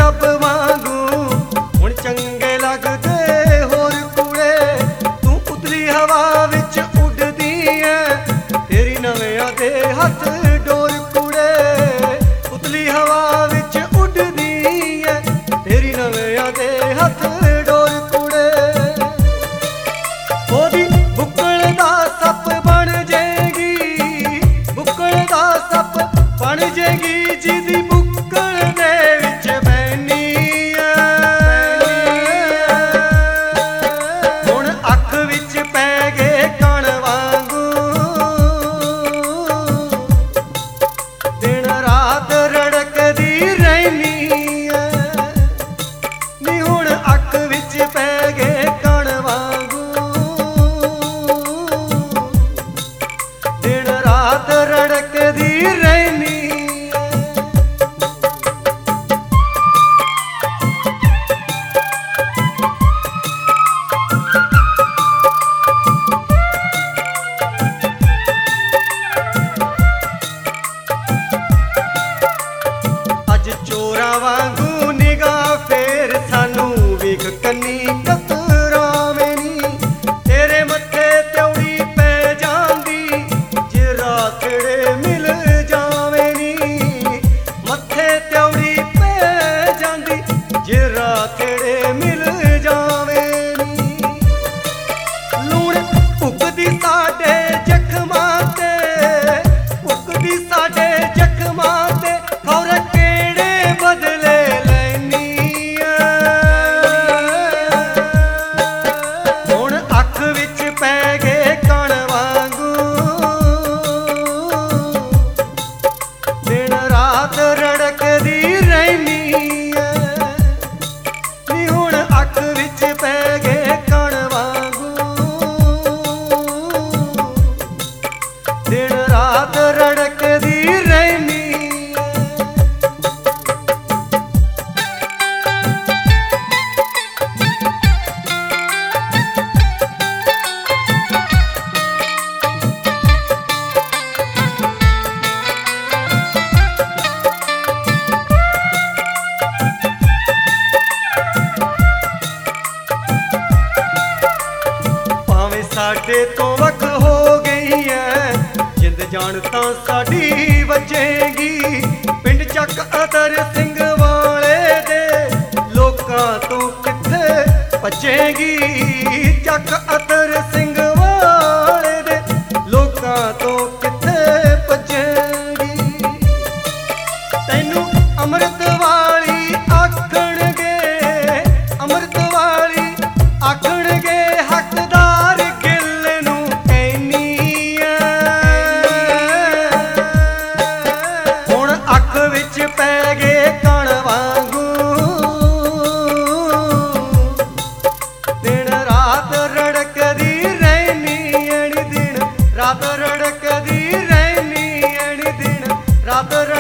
रब वांगू हुण चंगे लगदे होर कुड़े। तू उतली हवा विच उड़दी ऐ तेरी नवें दे हथ डोर कुड़े। उतली हवा विच उड़दी ऐ तेरी नवें दे हथ डोर कुड़े। ओदी बुक्कल दा सप बन जेगी, बुक्कल दा सप बन जेगी, जिदी बुक्कल दे विच बैनी हुण अख विच पै गए कण वांगू। दिन रात रड़कदी रैनी नी हुण अख विच पै गए कण वांगू। दिन रात रड़कदी रैनी। अज चोरां वांगू निगाह फेर सानू वेख कन्नी कतरावें नी। तेरे मत्थे त्योड़ी पै जांदी जे रातड़े मिल जावें नी। मत्थे त्योड़ी पै जांदी जे रातड़े मिल जावें नी। लूण उगदी साडे जख्मां ते, उगदी साडे जख्मां ते, खौर केड़े बदले लैनी हुण अख विच पै गए कण वांगू। दिन रात रड़कदी रैनी नी हुण अख विच पै गए कण वांगू। दिन रात रड़कदी रैनी। भावें साडे तो वख हो गई है जिंद जान तां साडी वजेगी। पिंड चक अतर सिंह वाले दे लोकां तो किथे भजेगी। चक अतर सिंह वाले दे लोकां तो किथे भजेगी। तैनू अमृत वाली आखणगे, अमृत वाली आखणगे, हकदार गिल नू कैनी हुण अख विच पै गए कण वांगू। दिन रात रड़कदी रैनी दिन रात रड़कदी रैनी दिन रात